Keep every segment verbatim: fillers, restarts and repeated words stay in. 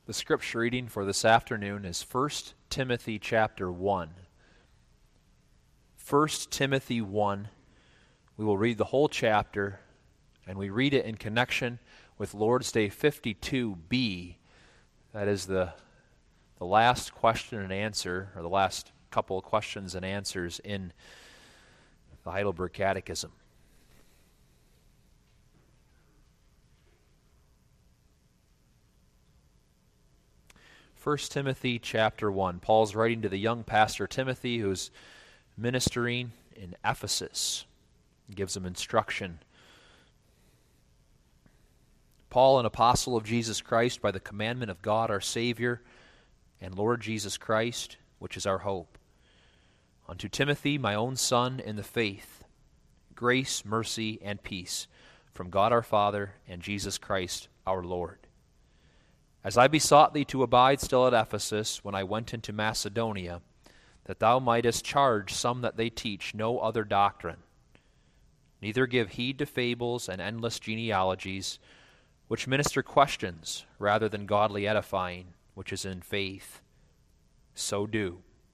The scripture reading for this afternoon is First Timothy chapter one. First Timothy one. We will read the whole chapter, and we read it in connection with Lord's Day fifty-two B. That is the, the last question and answer, or the last couple of questions and answers in the Heidelberg Catechism. First Timothy chapter one. Paul's writing to the young pastor Timothy, who's ministering in Ephesus. He gives him instruction. Paul, an apostle of Jesus Christ, by the commandment of God our Savior and Lord Jesus Christ, which is our hope. Unto Timothy, my own son, in the faith, grace, mercy, and peace from God our Father and Jesus Christ our Lord. As I besought thee to abide still at Ephesus when I went into Macedonia, that thou mightest charge some that they teach no other doctrine, neither give heed to fables and endless genealogies, which minister questions rather than godly edifying, which is in faith. So do.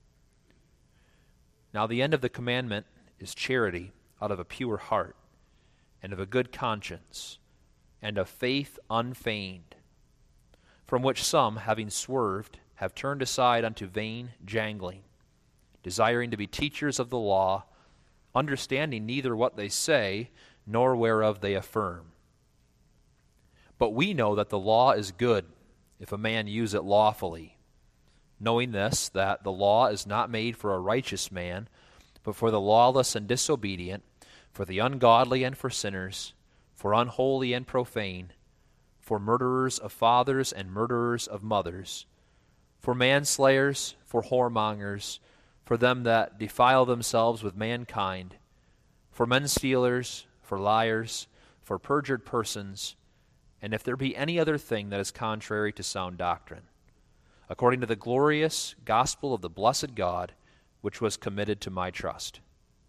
Now the end of the commandment is charity out of a pure heart, and of a good conscience, and of faith unfeigned, from which some, having swerved, have turned aside unto vain jangling, desiring to be teachers of the law, understanding neither what they say, nor whereof they affirm. But we know that the law is good, if a man use it lawfully, knowing this, that the law is not made for a righteous man, but for the lawless and disobedient, for the ungodly and for sinners, for unholy and profane, for murderers of fathers and murderers of mothers, for manslayers, for whoremongers, for them that defile themselves with mankind, for men-stealers, for liars, for perjured persons, and if there be any other thing that is contrary to sound doctrine, according to the glorious gospel of the blessed God, which was committed to my trust.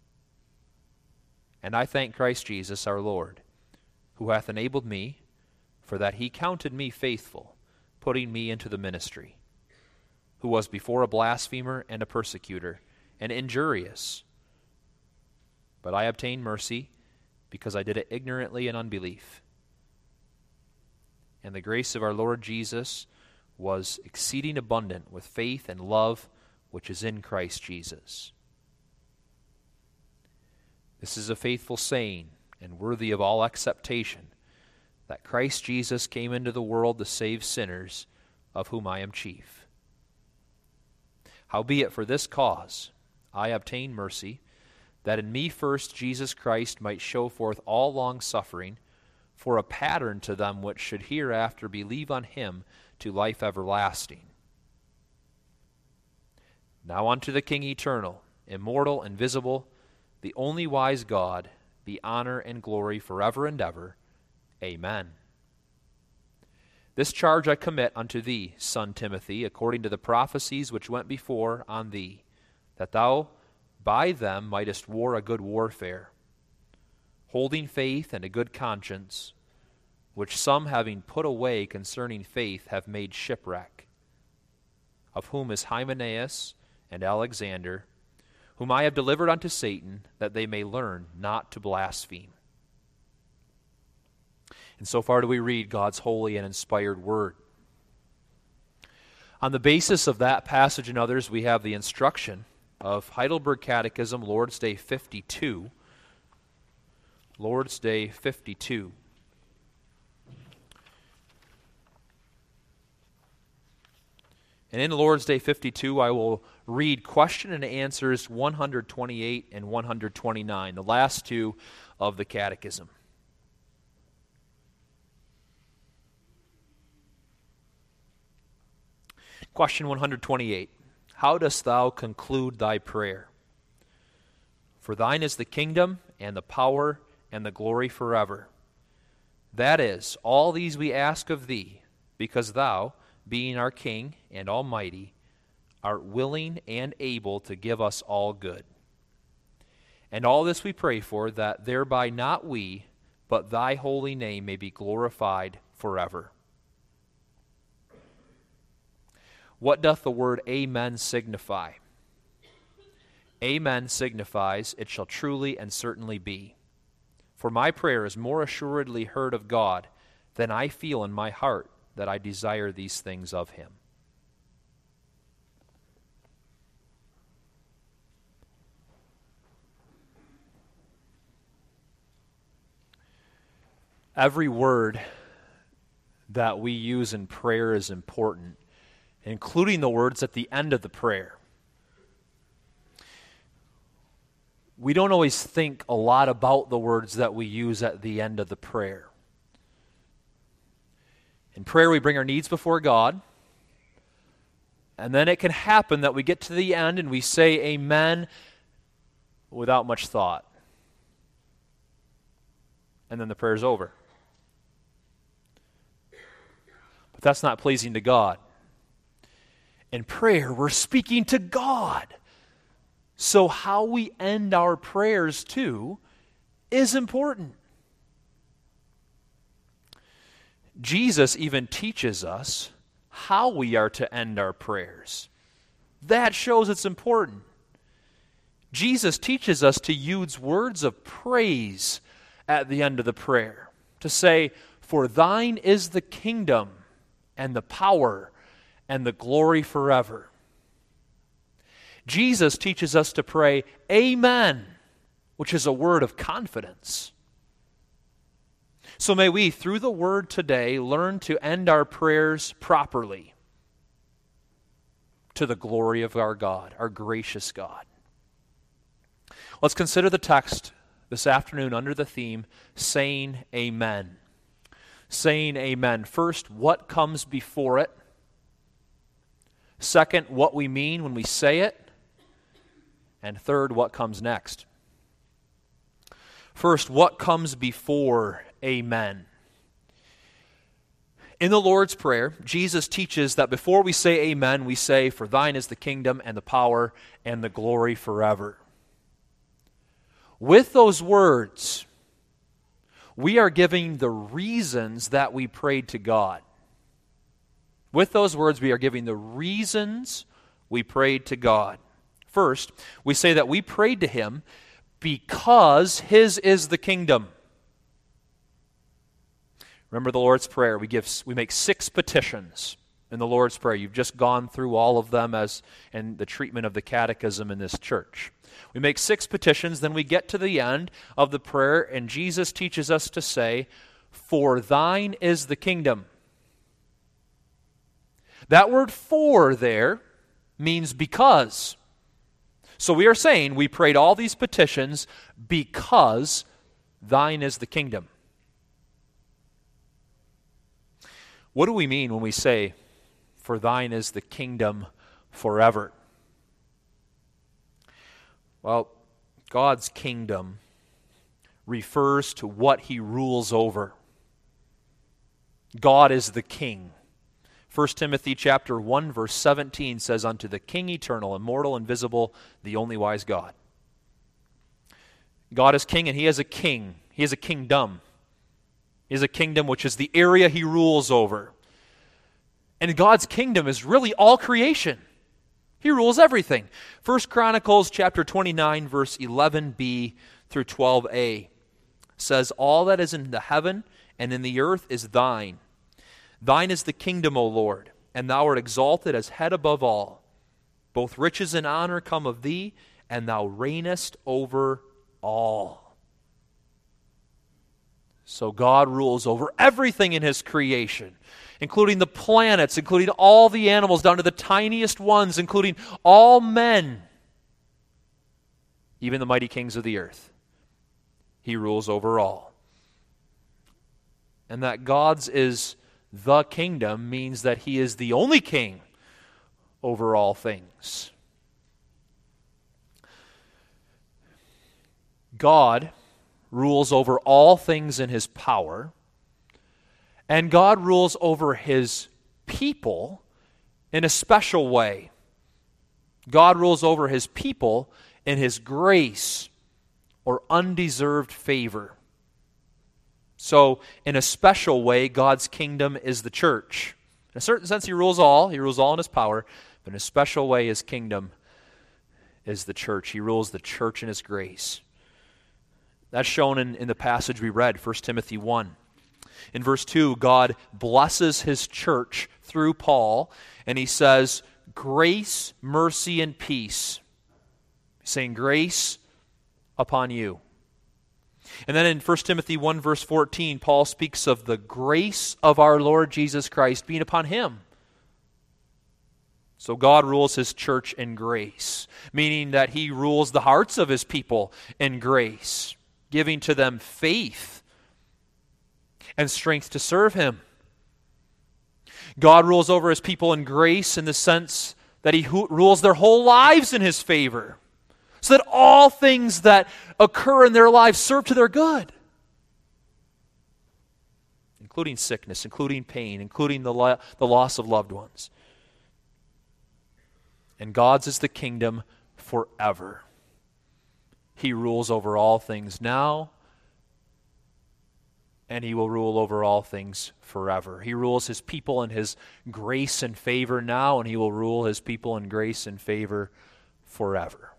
And I thank Christ Jesus our Lord, who hath enabled me, for that he counted me faithful, putting me into the ministry, who was before a blasphemer and a persecutor, and injurious. But I obtained mercy, because I did it ignorantly in unbelief. And the grace of our Lord Jesus was exceeding abundant with faith and love which is in Christ Jesus. This is a faithful saying, and worthy of all acceptation, that Christ Jesus came into the world to save sinners, of whom I am chief. Howbeit for this cause I obtained mercy, that in me first Jesus Christ might show forth all long-suffering, for a pattern to them which should hereafter believe on him to life everlasting. Now unto the King eternal, immortal, invisible, the only wise God, be honor and glory forever and ever. Amen. This charge I commit unto thee, son Timothy, according to the prophecies which went before on thee, that thou by them mightest war a good warfare, holding faith and a good conscience, which some having put away concerning faith have made shipwreck, of whom is Hymenaeus and Alexander, whom I have delivered unto Satan, that they may learn not to blaspheme. And so far do we read God's holy and inspired word. On the basis of that passage and others, we have the instruction of Heidelberg Catechism, Lord's Day fifty-two. Lord's Day fifty-two. And in Lord's Day fifty-two, I will read question and answers one hundred twenty-eight and one hundred twenty-nine, the last two of the Catechism. Question one hundred twenty-eight. How dost thou conclude thy prayer? For thine is the kingdom and the power and the glory forever. That is, all these we ask of thee, because thou, being our King and Almighty, art willing and able to give us all good. And all this we pray for, that thereby not we, but thy holy name may be glorified forever. What doth the word amen signify? Amen signifies, it shall truly and certainly be. For my prayer is more assuredly heard of God than I feel in my heart that I desire these things of him. Every word that we use in prayer is important, including the words at the end of the prayer. We don't always think a lot about the words that we use at the end of the prayer. In prayer, we bring our needs before God, and then it can happen that we get to the end and we say amen without much thought. And then the prayer's over. But that's not pleasing to God. In prayer, we're speaking to God. So how we end our prayers, too, is important. Jesus even teaches us how we are to end our prayers. That shows it's important. Jesus teaches us to use words of praise at the end of the prayer. To say, "For thine is the kingdom and the power and the glory forever." Jesus teaches us to pray, "Amen," which is a word of confidence. So may we, through the word today, learn to end our prayers properly to the glory of our God, our gracious God. Let's consider the text this afternoon under the theme, saying amen. Saying amen. First, what comes before it? Second, what we mean when we say it. And third, what comes next? First, what comes before amen? In the Lord's Prayer, Jesus teaches that before we say amen, we say, "For thine is the kingdom and the power and the glory forever." With those words, we are giving the reasons that we prayed to God. With those words, we are giving the reasons we prayed to God. First, we say that we prayed to him because his is the kingdom. Remember the Lord's Prayer. We give, we make six petitions in the Lord's Prayer. You've just gone through all of them as in the treatment of the catechism in this church. We make six petitions, then we get to the end of the prayer, and Jesus teaches us to say, "For thine is the kingdom." That word "for" there means because. So we are saying we prayed all these petitions because thine is the kingdom. What do we mean when we say, "For thine is the kingdom forever"? Well, God's kingdom refers to what he rules over. God is the king. First Timothy chapter one, verse seventeen says, "Unto the King eternal, immortal, invisible, the only wise God." God is king, and he is a king. He is a kingdom. He is a kingdom which is the area he rules over. And God's kingdom is really all creation. He rules everything. First Chronicles chapter twenty-nine, verse eleven b through twelve a says, "All that is in the heaven and in the earth is thine. Thine is the kingdom, O Lord, and thou art exalted as head above all. Both riches and honor come of thee, and thou reignest over all." So God rules over everything in his creation, including the planets, including all the animals, down to the tiniest ones, including all men, even the mighty kings of the earth. He rules over all. And that God's is the kingdom means that he is the only king over all things. God rules over all things in his power, and God rules over his people in a special way. God rules over his people in his grace or undeserved favor. So, in a special way, God's kingdom is the church. In In a certain sense, he rules all. He rules all in his power. But in a special way, his kingdom is the church. He rules the church in his grace. That's shown in, in the passage we read, First Timothy one. In verse two, God blesses his church through Paul, and he says, grace, mercy, and peace. He's saying grace upon you. And then in First Timothy one, verse fourteen, Paul speaks of the grace of our Lord Jesus Christ being upon him. So God rules his church in grace, meaning that he rules the hearts of his people in grace, giving to them faith and strength to serve him. God rules over his people in grace in the sense that he rules their whole lives in his favor, so that all things that occur in their lives serve to their good, including sickness, including pain, including the, lo- the loss of loved ones. And God's is the kingdom forever. He rules over all things now, and he will rule over all things forever. He rules his people in his grace and favor now, and he will rule his people in grace and favor forever.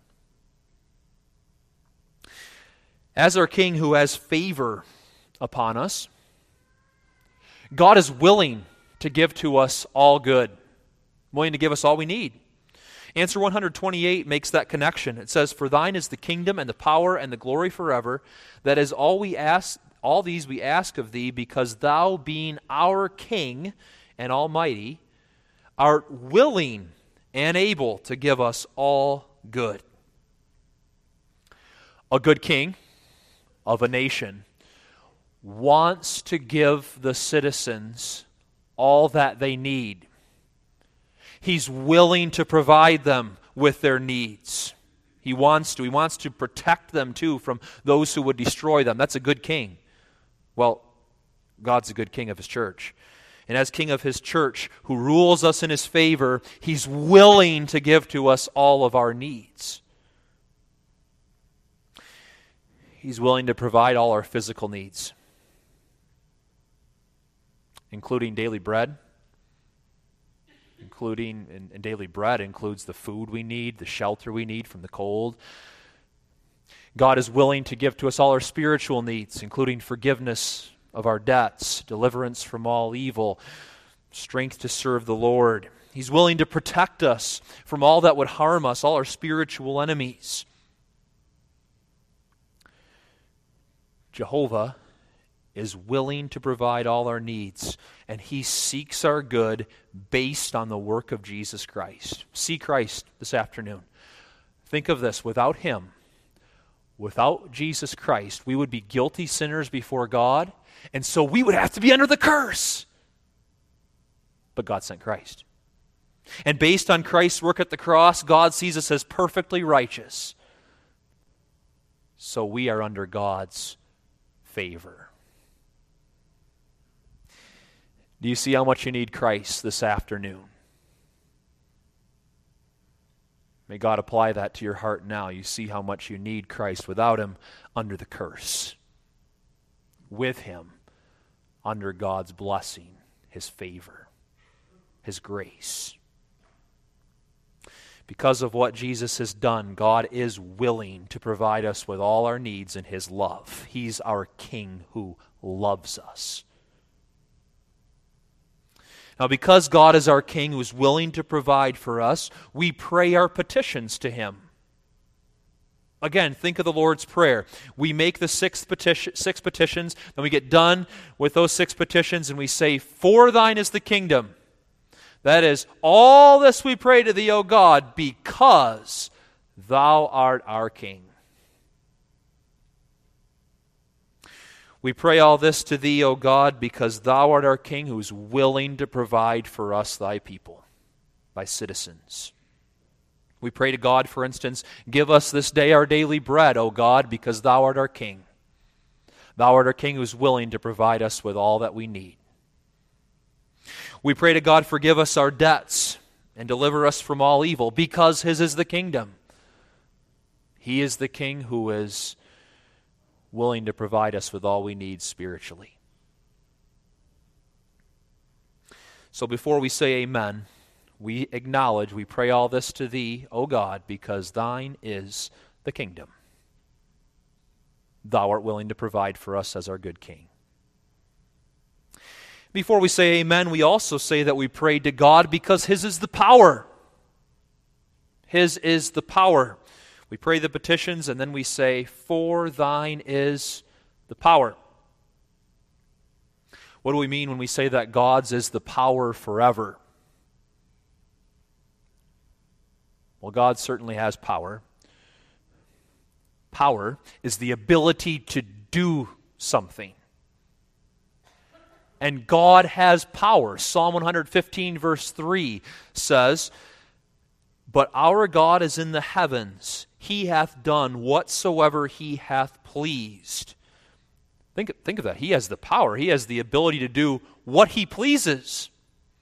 As our King who has favor upon us, God is willing to give to us all good, willing to give us all we need. Answer one twenty-eight makes that connection. It says, "For thine is the kingdom and the power and the glory forever. That is all we ask, all these we ask of thee, because thou, being our King and Almighty, art willing and able to give us all good." A good king of a nation wants to give the citizens all that they need. He's willing to provide them with their needs. He wants to. He wants to protect them, too, from those who would destroy them. That's a good king. Well, God's a good king of his church. And as king of his church, who rules us in his favor, he's willing to give to us all of our needs. He's willing to provide all our physical needs, including daily bread. Including, and, and daily bread includes the food we need, the shelter we need from the cold. God is willing to give to us all our spiritual needs, including forgiveness of our debts, deliverance from all evil, strength to serve the Lord. He's willing to protect us from all that would harm us, all our spiritual enemies. Jehovah is willing to provide all our needs, and he seeks our good based on the work of Jesus Christ. See Christ this afternoon. Think of this. Without him, without Jesus Christ, we would be guilty sinners before God, and so we would have to be under the curse. But God sent Christ. And based on Christ's work at the cross, God sees us as perfectly righteous. So we are under God's favor. Do you see how much you need Christ this afternoon? May God apply that to your heart now. You see how much you need Christ. Without him, under the curse. With him, under God's blessing, his favor, his grace. Because of what Jesus has done, God is willing to provide us with all our needs in his love. He's our King who loves us. Now, because God is our King who is willing to provide for us, we pray our petitions to him. Again, think of the Lord's Prayer. We make the six, petition, six petitions, then we get done with those six petitions, and we say, "For thine is the kingdom." That is, all this we pray to thee, O God, because thou art our King. We pray all this to thee, O God, because thou art our King who is willing to provide for us, thy people, thy citizens. We pray to God, for instance, give us this day our daily bread, O God, because thou art our King. Thou art our King who is willing to provide us with all that we need. We pray to God, forgive us our debts and deliver us from all evil, because his is the kingdom. He is the King who is willing to provide us with all we need spiritually. So before we say amen, we acknowledge, we pray all this to thee, O God, because thine is the kingdom. Thou art willing to provide for us as our good King. Before we say amen, we also say that we pray to God because his is the power. His is the power. We pray the petitions and then we say, for thine is the power. What do we mean when we say that God's is the power forever? Well, God certainly has power. Power is the ability to do something. And God has power. Psalm one fifteen verse three says, but our God is in the heavens. He hath done whatsoever he hath pleased. Think, think of that. He has the power. He has the ability to do what he pleases.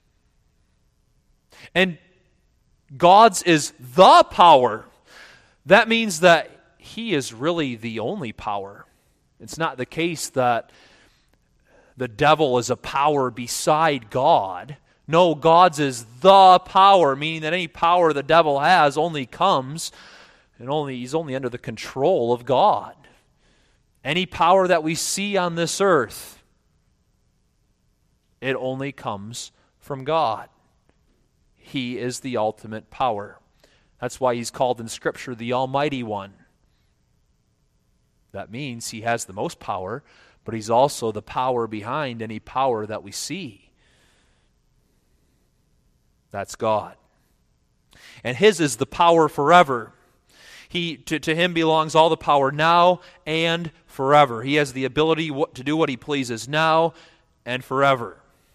And God's is the power. That means that he is really the only power. It's not the case that the devil is a power beside God. No, God's is the power, meaning that any power the devil has only comes, and only he's only under the control of God. Any power that we see on this earth, it only comes from God. He is the ultimate power. That's why he's called in Scripture the Almighty One. That means he has the most power, but he's also the power behind any power that we see. That's God. And his is the power forever. He, to, to him belongs all the power now and forever. He has the ability to do what he pleases now and forever.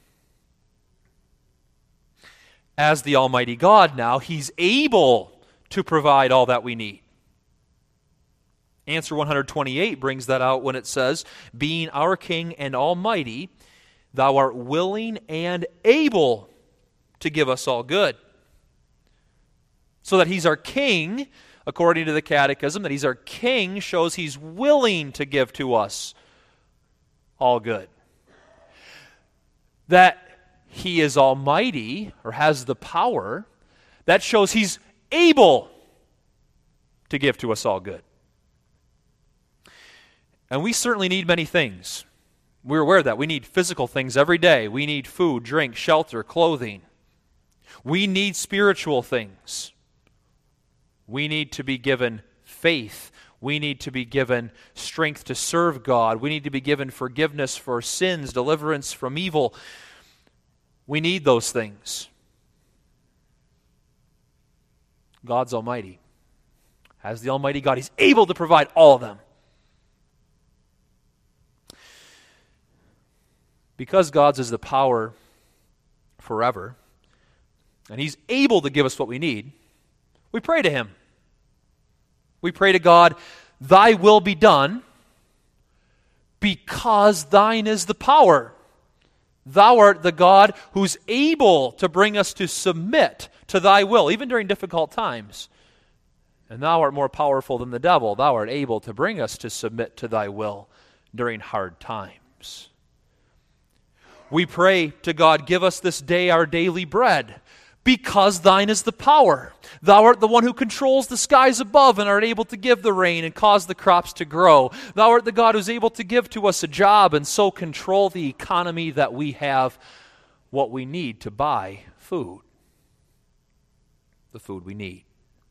As the Almighty God now, he's able to provide all that we need. Answer one twenty-eight brings that out when it says, being our King and Almighty, thou art willing and able to give us all good. So that he's our King, according to the Catechism, that he's our King shows he's willing to give to us all good. That he is almighty, or has the power, that shows he's able to give to us all good. And we certainly need many things. We're aware of that. We need physical things every day. We need food, drink, shelter, clothing. We need spiritual things. We need to be given faith. We need to be given strength to serve God. We need to be given forgiveness for sins, deliverance from evil. We need those things. God's almighty. As the Almighty God, he's able to provide all of them. Because God's is the power forever, and he's able to give us what we need, we pray to him. We pray to God, thy will be done, because thine is the power. Thou art the God who's able to bring us to submit to thy will, even during difficult times. And thou art more powerful than the devil. Thou art able to bring us to submit to thy will during hard times. We pray to God, give us this day our daily bread, because thine is the power. Thou art the one who controls the skies above and art able to give the rain and cause the crops to grow. Thou art the God who's able to give to us a job and so control the economy that we have what we need to buy food. The food we need.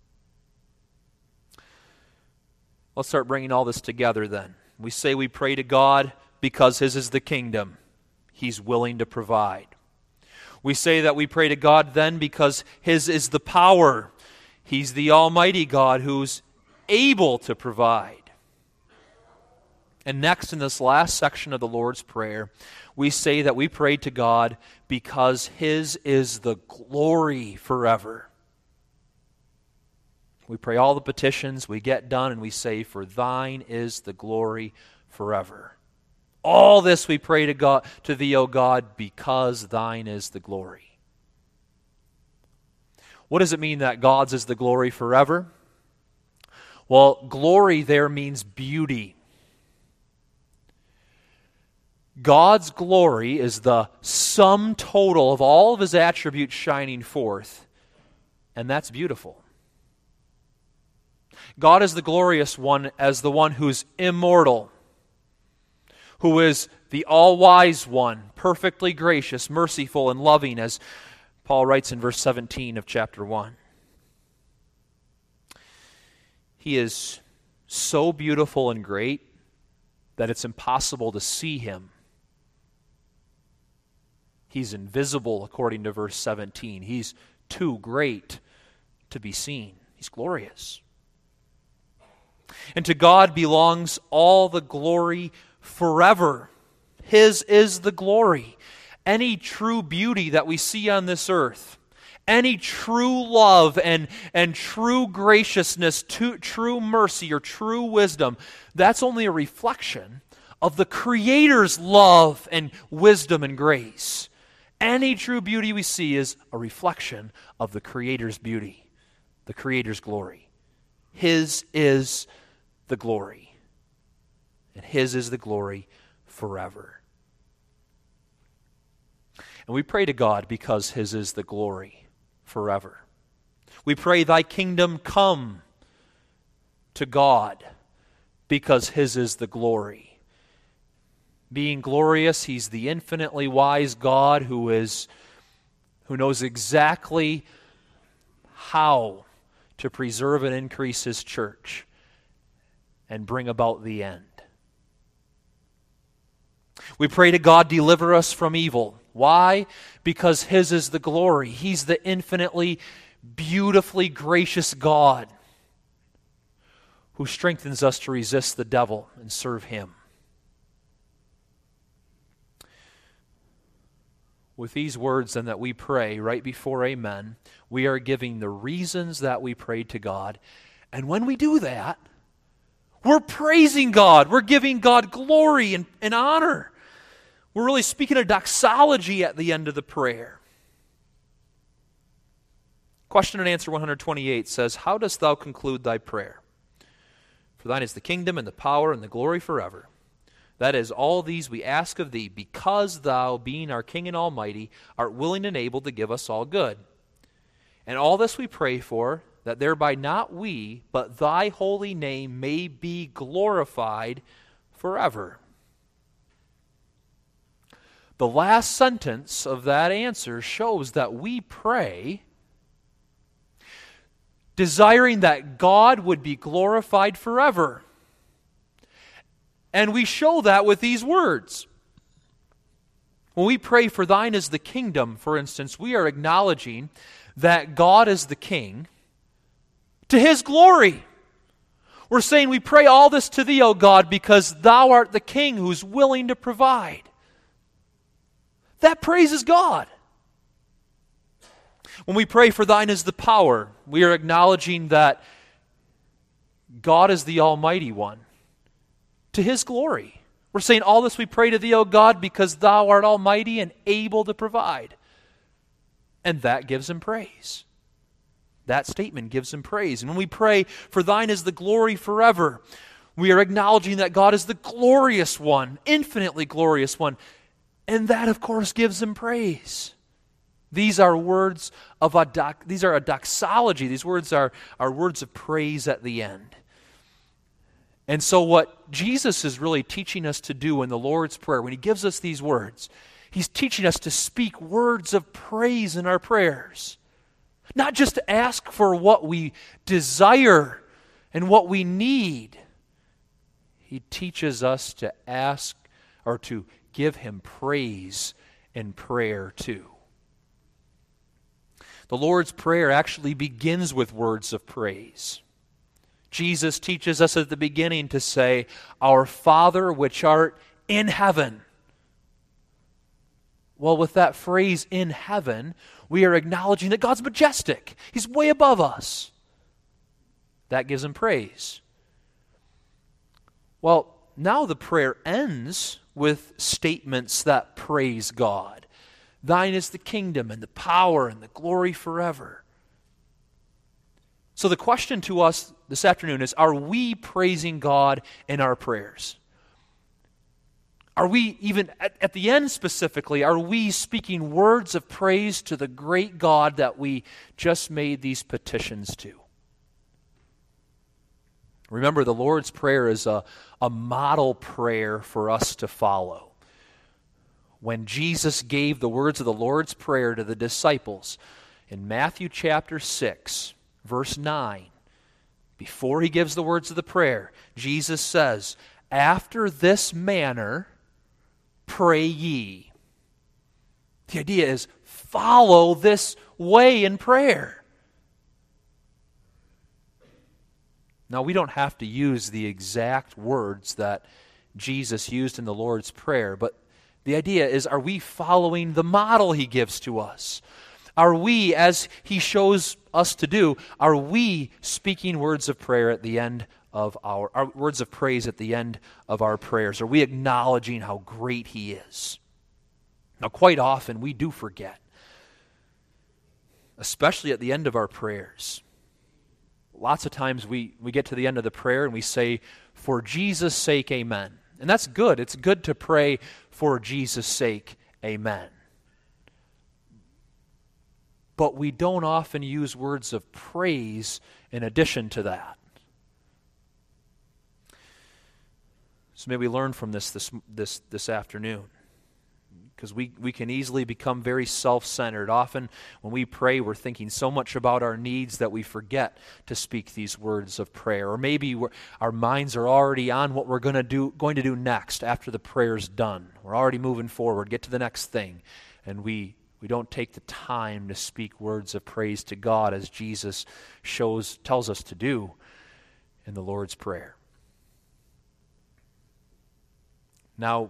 Let's start bringing all this together then. We say we pray to God because his is the kingdom. He's willing to provide. We say that we pray to God then because his is the power. He's the Almighty God who's able to provide. And next in this last section of the Lord's Prayer, we say that we pray to God because his is the glory forever. We pray all the petitions, we get done, and we say, for thine is the glory forever. All this we pray to God, to thee, O God, because thine is the glory. What does it mean that God's is the glory forever? Well, glory there means beauty. God's glory is the sum total of all of His attributes shining forth, and that's beautiful. God is the glorious one as the one who's immortal, who is the all-wise one, perfectly gracious, merciful, and loving, as Paul writes in verse seventeen of chapter one. He is so beautiful and great that it's impossible to see Him. He's invisible, according to verse seventeen. He's too great to be seen. He's glorious. And to God belongs all the glory forever. His is the glory. Any true beauty that we see on this earth, any true love and, and true graciousness, to, true mercy or true wisdom, that's only a reflection of the Creator's love and wisdom and grace. Any true beauty we see is a reflection of the Creator's beauty, the Creator's glory. His is the glory, and His is the glory forever. And we pray to God because His is the glory forever. We pray, Thy kingdom come, to God because His is the glory. Being glorious, He's the infinitely wise God who is who knows exactly how to preserve and increase His church and bring about the end. We pray to God, deliver us from evil. Why? Because His is the glory. He's the infinitely, beautifully gracious God who strengthens us to resist the devil and serve Him. With these words then that we pray right before Amen, we are giving the reasons that we prayed to God. And when we do that, we're praising God. We're giving God glory and, and honor. We're really speaking a doxology at the end of the prayer. Question and answer one twenty-eight says, How dost thou conclude thy prayer? For thine is the kingdom and the power and the glory forever. That is, all these we ask of thee, because thou, being our King and Almighty, art willing and able to give us all good. And all this we pray for, that thereby not we, but thy holy name may be glorified forever. The last sentence of that answer shows that we pray desiring that God would be glorified forever. And we show that with these words. When we pray for thine is the kingdom, for instance, we are acknowledging that God is the king to His glory. We're saying we pray all this to thee, O God, because thou art the king who's willing to provide. That praises God. When we pray for thine is the power, we are acknowledging that God is the Almighty One to His glory. We're saying all this we pray to thee, O God, because thou art almighty and able to provide. And that gives Him praise. That statement gives Him praise. And when we pray, for thine is the glory forever, we are acknowledging that God is the glorious one, infinitely glorious one. And that, of course, gives Him praise. These are words of a doc, these are a doxology. These words are, are words of praise at the end. And so what Jesus is really teaching us to do in the Lord's Prayer, when He gives us these words, He's teaching us to speak words of praise in our prayers. Not just to ask for what we desire and what we need. He teaches us to ask or to give Him praise in prayer too. The Lord's Prayer actually begins with words of praise. Jesus teaches us at the beginning to say, Our Father which art in heaven. Well, with that phrase, in heaven, we are acknowledging that God's majestic. He's way above us. That gives Him praise. Well, now the prayer ends with statements that praise God. Thine is the kingdom and the power and the glory forever. So the question to us this afternoon is, are we praising God in our prayers? Are we even, at, at the end specifically, are we speaking words of praise to the great God that we just made these petitions to? Remember, the Lord's Prayer is a, a model prayer for us to follow. When Jesus gave the words of the Lord's Prayer to the disciples in Matthew chapter six, verse nine, before he gives the words of the prayer, Jesus says, "After this manner pray ye." The idea is follow this way in prayer. Now, we don't have to use the exact words that Jesus used in the Lord's Prayer, but the idea is, are we following the model he gives to us? Are we, as he shows us to do, are we speaking words of prayer at the end of our, our words of praise at the end of our prayers? Are we acknowledging how great he is? Now, quite often we do forget, especially at the end of our prayers. Lots of times we, we get to the end of the prayer and we say, "For Jesus' sake, amen." And that's good. It's good to pray for Jesus' sake, amen. But we don't often use words of praise in addition to that. So may we learn from this this this, this afternoon. Because we, we can easily become very self-centered. Often when we pray, we're thinking so much about our needs that we forget to speak these words of prayer. Or maybe we're, our minds are already on what we're going to do going to do next after the prayer's done. We're already moving forward, get to the next thing. And we, we don't take the time to speak words of praise to God as Jesus shows tells us to do in the Lord's Prayer. Now,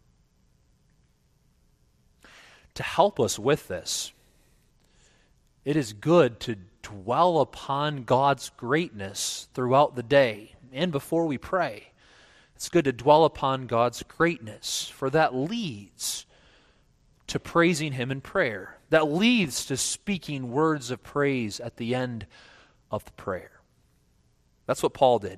to help us with this, it is good to dwell upon God's greatness throughout the day and before we pray. It's good to dwell upon God's greatness, for that leads to praising him in prayer. That leads to speaking words of praise at the end of the prayer. That's what Paul did.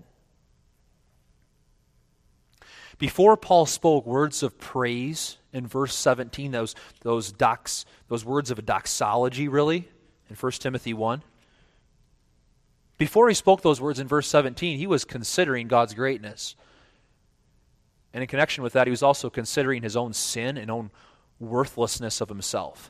Before Paul spoke words of praise in verse seventeen, those those dox, those words of a doxology, really, in First Timothy one. Before he spoke those words in verse seventeen, he was considering God's greatness. And in connection with that, he was also considering his own sin and own worthlessness of himself.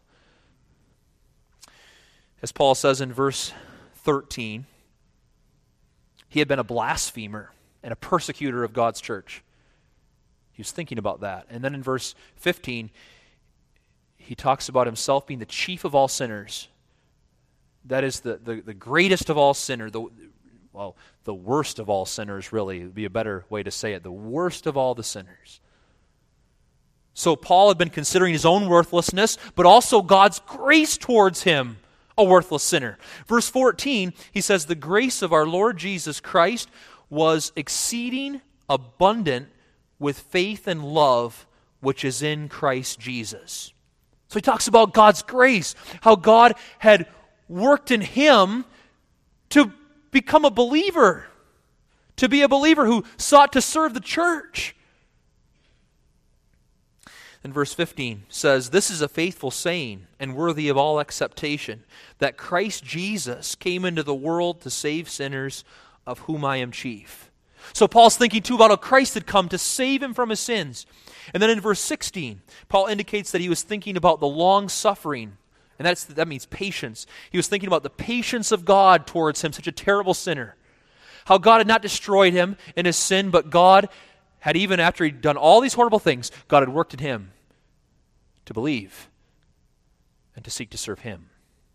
As Paul says in verse thirteen, he had been a blasphemer and a persecutor of God's church. He was thinking about that. And then in verse fifteen, he talks about himself being the chief of all sinners. That is the, the, the greatest of all sinners, the, well, the worst of all sinners, really, would be a better way to say it, the worst of all the sinners. So Paul had been considering his own worthlessness, but also God's grace towards him, a worthless sinner. Verse fourteen, he says, "The grace of our Lord Jesus Christ was exceeding abundant with faith and love which is in Christ Jesus." So he talks about God's grace, how God had worked in him to become a believer, to be a believer who sought to serve the church. And verse fifteen says, "This is a faithful saying and worthy of all acceptation, that Christ Jesus came into the world to save sinners, of whom I am chief." So Paul's thinking too about how Christ had come to save him from his sins. And then in verse sixteen, Paul indicates that he was thinking about the long suffering, and that's, that means patience. He was thinking about the patience of God towards him, such a terrible sinner. How God had not destroyed him in his sin, but God had, even after he'd done all these horrible things, God had worked in him to believe and to seek to serve him.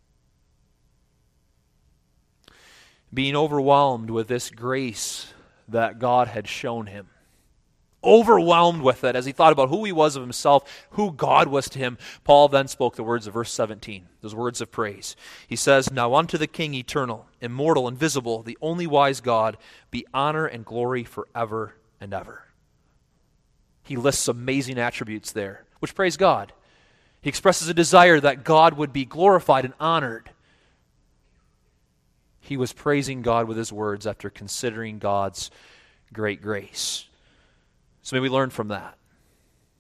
Being overwhelmed with this grace that God had shown him. Overwhelmed with it as he thought about who he was of himself, who God was to him. Paul then spoke the words of verse seventeen, those words of praise. He says, "Now unto the King eternal, immortal, invisible, the only wise God, be honor and glory forever and ever." He lists amazing attributes there, which praise God. He expresses a desire that God would be glorified and honored. He was praising God with his words after considering God's great grace. So may we learn from that.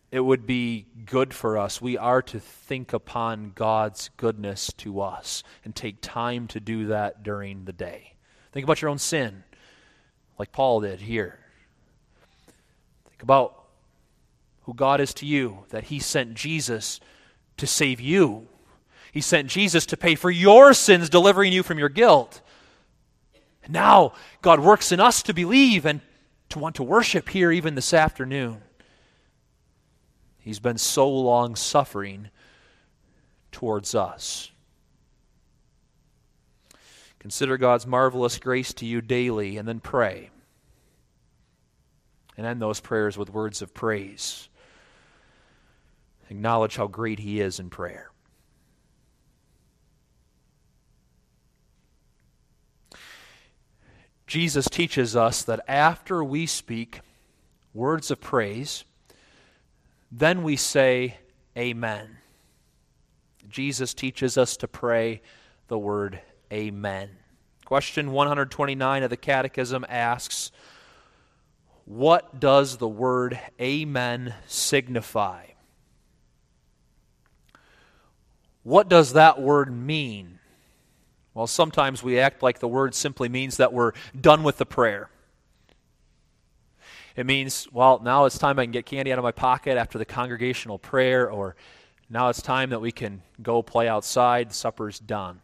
it would be good for us. We are to think upon God's goodness to us and take time to do that during the day. Think about your own sin, like Paul did here. Think about who God is to you, that He sent Jesus to save you. He sent Jesus to pay for your sins, delivering you from your guilt. And now, God works in us to believe and to want to worship here even this afternoon. He's been so long suffering towards us. Consider God's marvelous grace to you daily, and then pray. And end those prayers with words of praise. Acknowledge how great He is in prayer. Jesus teaches us that after we speak words of praise, then we say, Amen. Jesus teaches us to pray the word Amen. Question one hundred twenty-nine of the Catechism asks, what does the word Amen signify? What does that word mean? Well, sometimes we act like the word simply means that we're done with the prayer. It means, well, now it's time I can get candy out of my pocket after the congregational prayer, or now it's time that we can go play outside, supper's done.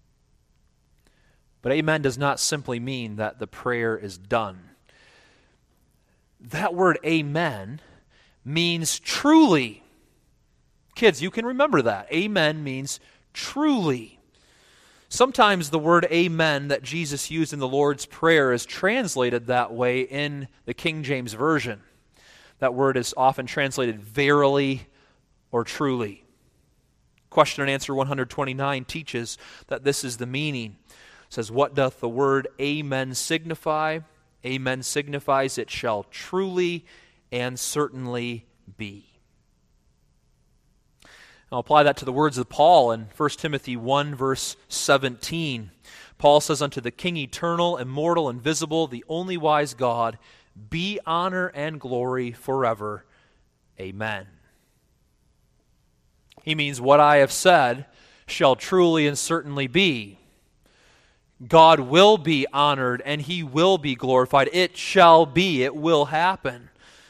But amen does not simply mean that the prayer is done. That word amen means truly. Kids, you can remember that. Amen means truly. Sometimes the word amen that Jesus used in the Lord's Prayer is translated that way in the King James Version. That word is often translated verily or truly. Question and answer one hundred twenty-nine teaches that this is the meaning. It says, what doth the word amen signify? Amen signifies it shall truly and certainly be. I'll apply that to the words of Paul in First Timothy one, verse seventeen. Paul says, unto the King eternal, immortal, invisible, the only wise God, be honor and glory forever. Amen. He means what I have said shall truly and certainly be. God will be honored and He will be glorified. It shall be. It will happen.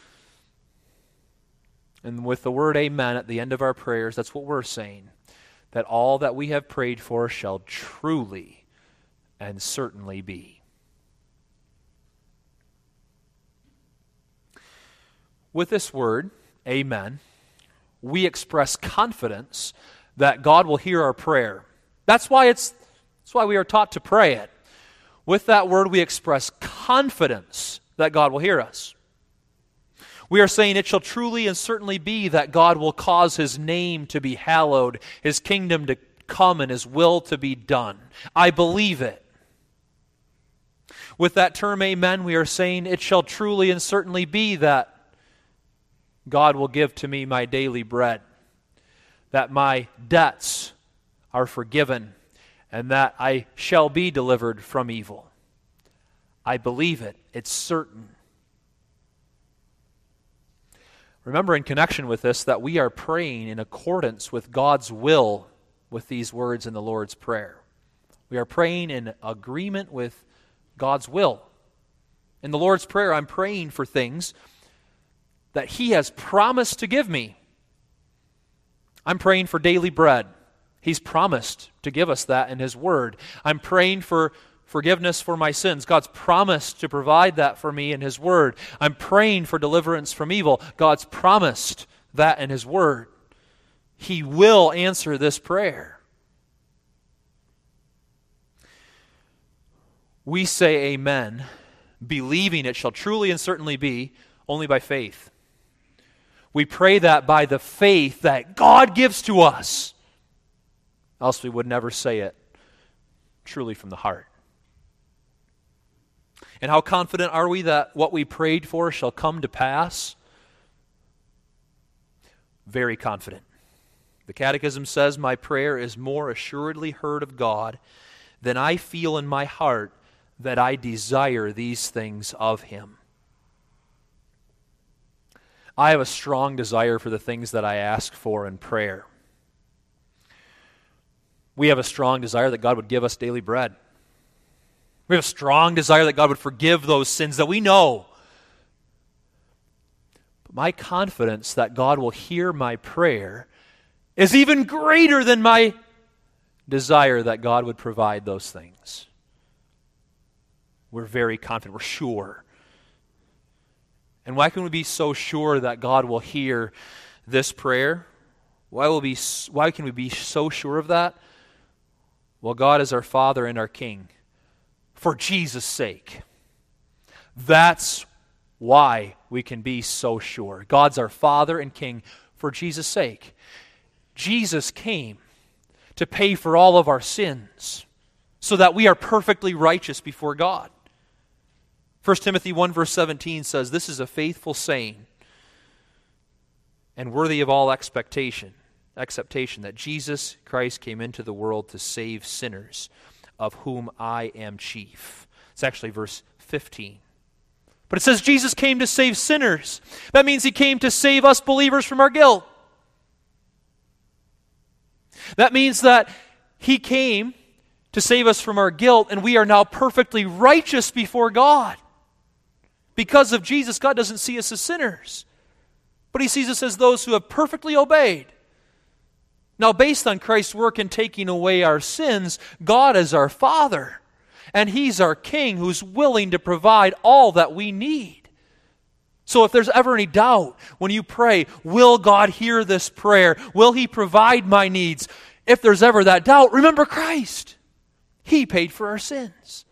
And with the word amen at the end of our prayers, that's what we're saying. That all that we have prayed for shall truly and certainly be. With this word, amen, we express confidence that God will hear our prayer. That's why it's that's why we are taught to pray it. With that word, we express confidence that God will hear us. We are saying it shall truly and certainly be that God will cause His name to be hallowed, His kingdom to come, and His will to be done. I believe it. With that term, amen, we are saying it shall truly and certainly be that God will give to me my daily bread, that my debts are forgiven, and that I shall be delivered from evil. I believe it. It's certain. Remember in connection with this that we are praying in accordance with God's will with these words in the Lord's Prayer. We are praying in agreement with God's will. In the Lord's Prayer, I'm praying for things that He has promised to give me. I'm praying for daily bread. He's promised to give us that in His Word. I'm praying for forgiveness for my sins. God's promised to provide that for me in His Word. I'm praying for deliverance from evil. God's promised that in His Word. He will answer this prayer. We say amen, believing it shall truly and certainly be, only by faith. We pray that by the faith that God gives to us. Else we would never say it truly from the heart. And how confident are we that what we prayed for shall come to pass? Very confident. The Catechism says, my prayer is more assuredly heard of God than I feel in my heart that I desire these things of Him. I have a strong desire for the things that I ask for in prayer. We have a strong desire that God would give us daily bread. We have a strong desire that God would forgive those sins that we know. But my confidence that God will hear my prayer is even greater than my desire that God would provide those things. We're very confident. We're sure. And why can we be so sure that God will hear this prayer? Why will be, why can we be so sure of that? Well, God is our Father and our King for Jesus' sake. That's why we can be so sure. God's our Father and King for Jesus' sake. Jesus came to pay for all of our sins so that we are perfectly righteous before God. First Timothy one verse seventeen says, "This is a faithful saying and worthy of all expectation, acceptation, that Jesus Christ came into the world to save sinners, of whom I am chief." It's actually verse fifteen. But it says Jesus came to save sinners. That means he came to save us believers from our guilt. That means that he came to save us from our guilt, and we are now perfectly righteous before God. Because of Jesus, God doesn't see us as sinners, but he sees us as those who have perfectly obeyed. Now, based on Christ's work in taking away our sins, God is our Father, and he's our King who's willing to provide all that we need. So if there's ever any doubt when you pray, will God hear this prayer? Will he provide my needs? If there's ever that doubt, remember Christ. He paid for our sins.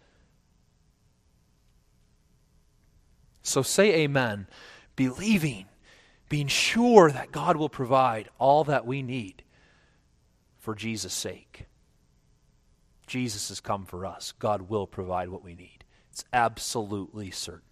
So say amen, believing, being sure that God will provide all that we need for Jesus' sake. Jesus has come for us. God will provide what we need. It's absolutely certain.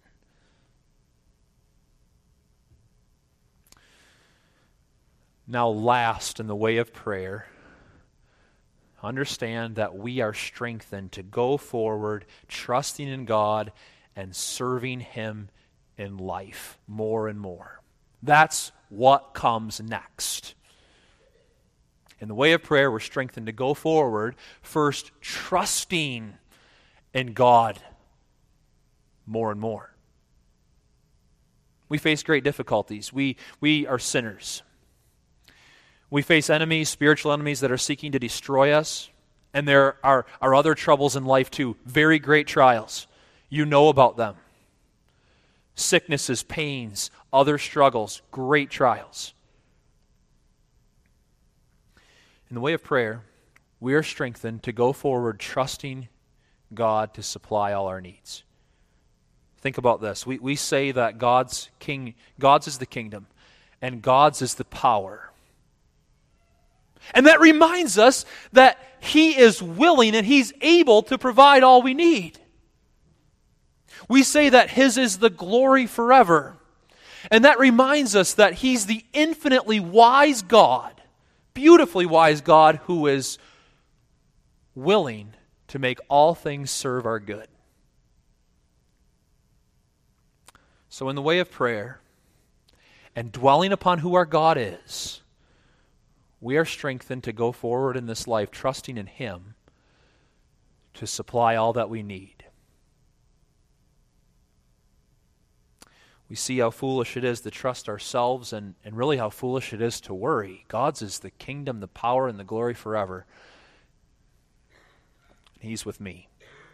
Now, last in the way of prayer, understand that we are strengthened to go forward, trusting in God and serving him in life more and more. That's what comes next. In the way of prayer, we're strengthened to go forward, first trusting in God more and more. We face great difficulties. We, we are sinners. We face enemies, spiritual enemies that are seeking to destroy us. And there are, are other troubles in life too, very great trials. You know about them. Sicknesses, pains, other struggles, great trials. In the way of prayer, we are strengthened to go forward trusting God to supply all our needs. Think about this. We, we say that God's king, God's is the kingdom, and God's is the power. And that reminds us that he is willing and he's able to provide all we need. We say that his is the glory forever. And that reminds us that he's the infinitely wise God, beautifully wise God, who is willing to make all things serve our good. So in the way of prayer and dwelling upon who our God is, we are strengthened to go forward in this life, trusting in him to supply all that we need. We see how foolish it is to trust ourselves, and, and really how foolish it is to worry. God's is the kingdom, the power, and the glory forever. He's with me.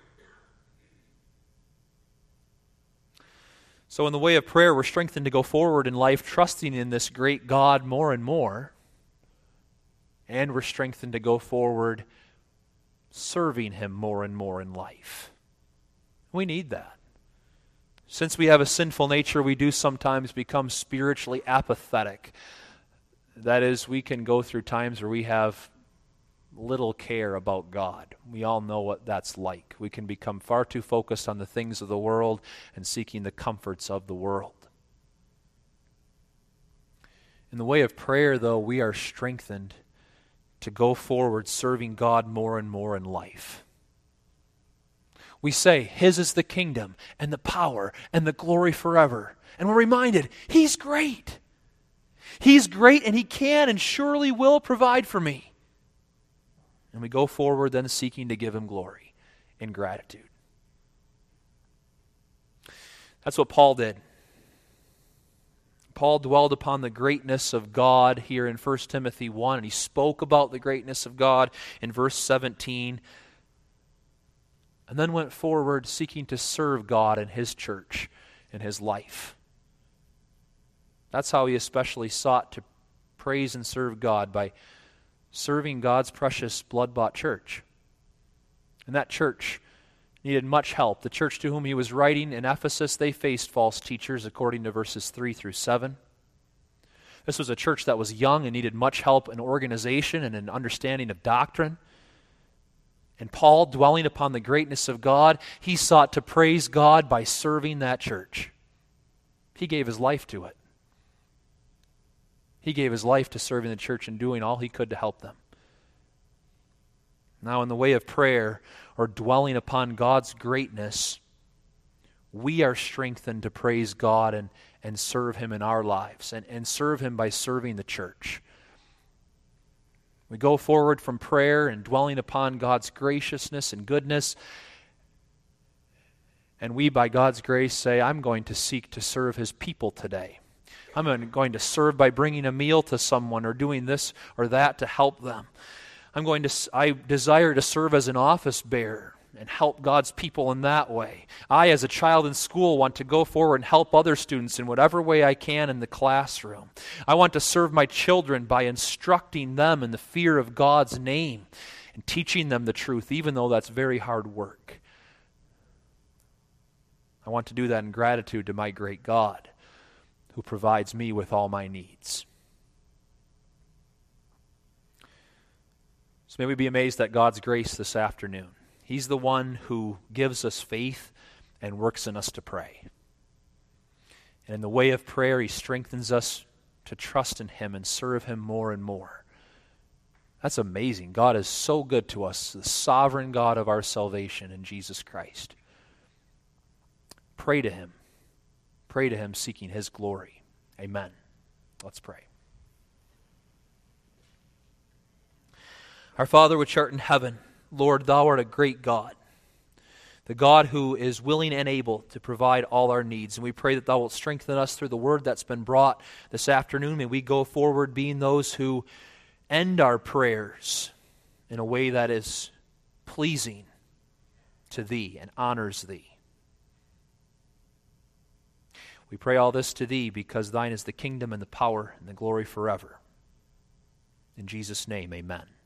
So in the way of prayer, we're strengthened to go forward in life, trusting in this great God more and more. And we're strengthened to go forward serving him more and more in life. We need that. Since we have a sinful nature, we do sometimes become spiritually apathetic. That is, we can go through times where we have little care about God. We all know what that's like. We can become far too focused on the things of the world and seeking the comforts of the world. In the way of prayer, though, we are strengthened to go forward serving God more and more in life. We say, his is the kingdom and the power and the glory forever. And we're reminded, he's great. He's great and He can and surely will provide for me. And we go forward then seeking to give Him glory in gratitude. That's what Paul did. Paul dwelled upon the greatness of God here in First Timothy one, and he spoke about the greatness of God in verse seventeen, and then went forward seeking to serve God and His church and His life. That's how he especially sought to praise and serve God, by serving God's precious blood-bought church. And that church needed much help. The church to whom he was writing in Ephesus, they faced false teachers, according to verses three through seven. This was a church that was young and needed much help in organization and in understanding of doctrine. And Paul, dwelling upon the greatness of God, he sought to praise God by serving that church. He gave his life to it. He gave his life to serving the church and doing all he could to help them. Now, in the way of prayer, or dwelling upon God's greatness, we are strengthened to praise God and, and serve Him in our lives, and, and serve Him by serving the church. We go forward from prayer and dwelling upon God's graciousness and goodness, and we, by God's grace, say, I'm going to seek to serve His people today. I'm going to serve by bringing a meal to someone or doing this or that to help them. I'm going to, I desire to serve as an office bearer and help God's people in that way. I, as a child in school, want to go forward and help other students in whatever way I can in the classroom. I want to serve my children by instructing them in the fear of God's name and teaching them the truth, even though that's very hard work. I want to do that in gratitude to my great God, who provides me with all my needs. So may we be amazed at God's grace this afternoon. He's the one who gives us faith and works in us to pray. And in the way of prayer, He strengthens us to trust in Him and serve Him more and more. That's amazing. God is so good to us, the sovereign God of our salvation in Jesus Christ. Pray to Him. Pray to Him seeking His glory. Amen. Let's pray. Our Father which art in heaven, Lord, Thou art a great God, the God who is willing and able to provide all our needs. And we pray that Thou wilt strengthen us through the word that's been brought this afternoon. May we go forward being those who end our prayers in a way that is pleasing to Thee and honors Thee. We pray all this to Thee because Thine is the kingdom and the power and the glory forever. In Jesus' name, amen.